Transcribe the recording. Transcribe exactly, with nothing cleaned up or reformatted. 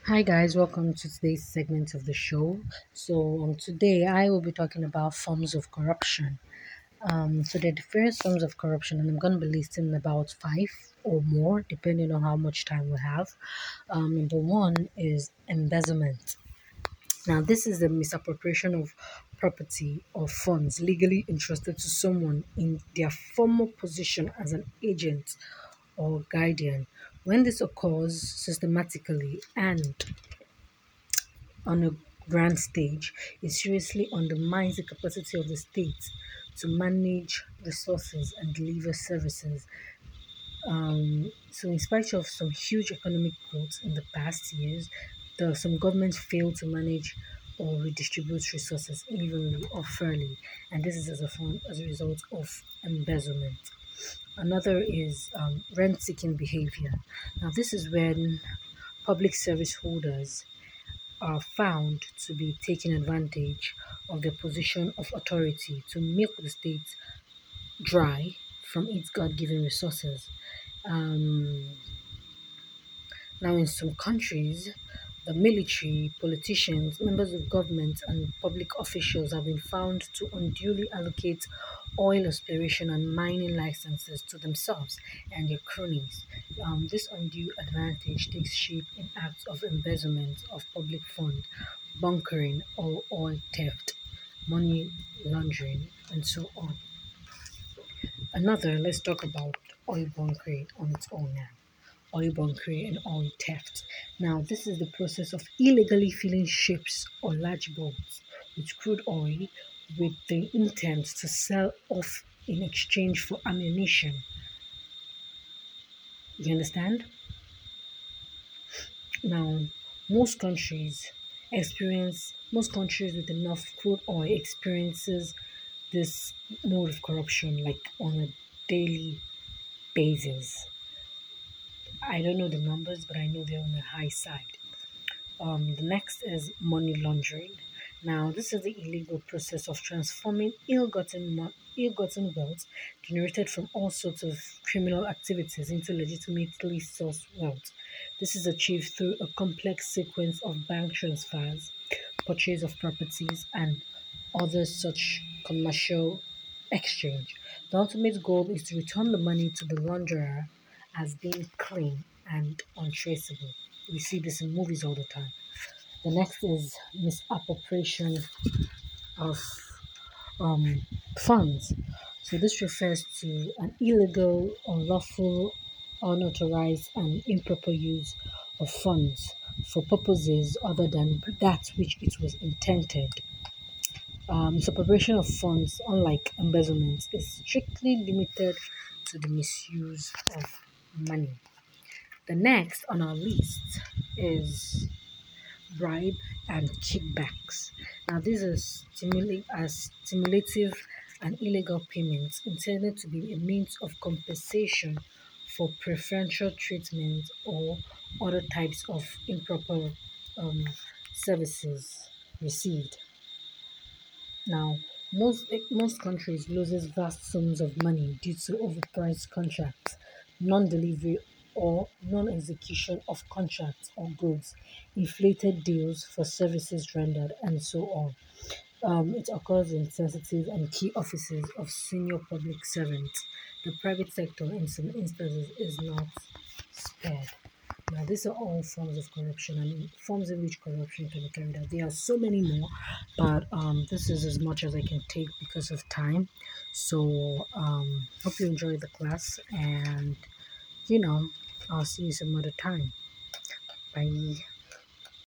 Hi guys, welcome to today's segment of the show. So um, today I will be talking about forms of corruption. Um, so there are various forms of corruption, and I'm going to be listing about five or more, depending on how much time we have. Um, number one is embezzlement. Now, this is the misappropriation of property or funds legally entrusted to someone in their former position as an agent or guardian. When this occurs systematically and on a grand stage, it seriously undermines the capacity of the state to manage resources and deliver services. Um, so, in spite of some huge economic growth in the past years, the, some governments fail to manage or redistribute resources evenly or fairly, and this is as a form, as a result of embezzlement. Another is um, rent-seeking behavior. Now, this is when public service holders are found to be taking advantage of their position of authority to milk the state dry from its God given resources. Um, Now, in some countries, the military, politicians, members of government, and public officials have been found to unduly allocate oil exploration and mining licenses to themselves and their cronies. Um, this undue advantage takes shape in acts of embezzlement of public funds, bunkering, or oil theft, money laundering, and so on. Another, let's talk about oil bunkering on its own now. Oil bunkering and oil theft. Now, this is the process of illegally filling ships or large boats with crude oil with the intent to sell off in exchange for ammunition. You understand? Now, most countries experience most countries with enough crude oil experiences this mode of corruption like on a daily basis. I don't know the numbers, but I know they're on the high side. Um, the next is money laundering. Now, this is the illegal process of transforming ill-gotten, mo- ill-gotten wealth generated from all sorts of criminal activities into legitimately sourced wealth. This is achieved through a complex sequence of bank transfers, purchase of properties, and other such commercial exchange. The ultimate goal is to return the money to the launderer as being clean and untraceable. We see this in movies all the time. The next is misappropriation of um, funds. So this refers to an illegal, unlawful, unauthorized, and improper use of funds for purposes other than that which it was intended. Um, misappropriation of funds, unlike embezzlement, is strictly limited to the misuse of money. The next on our list is bribe and kickbacks. Now, these are stimuli- are stimulative and illegal payments intended to be a means of compensation for preferential treatment or other types of improper um, services received. Now, most most countries loses vast sums of money due to overpriced contracts, non-delivery or non-execution of contracts or goods, inflated deals for services rendered, and so on. Um, it occurs in sensitive and key offices of senior public servants. The private sector, in some instances, is not spared. Now, these are all forms of corruption and forms in which corruption can be carried out. There are so many more, but um, this is as much as I can take because of time. So, um, hope you enjoyed the class, and you know, I'll see you some other time. Bye.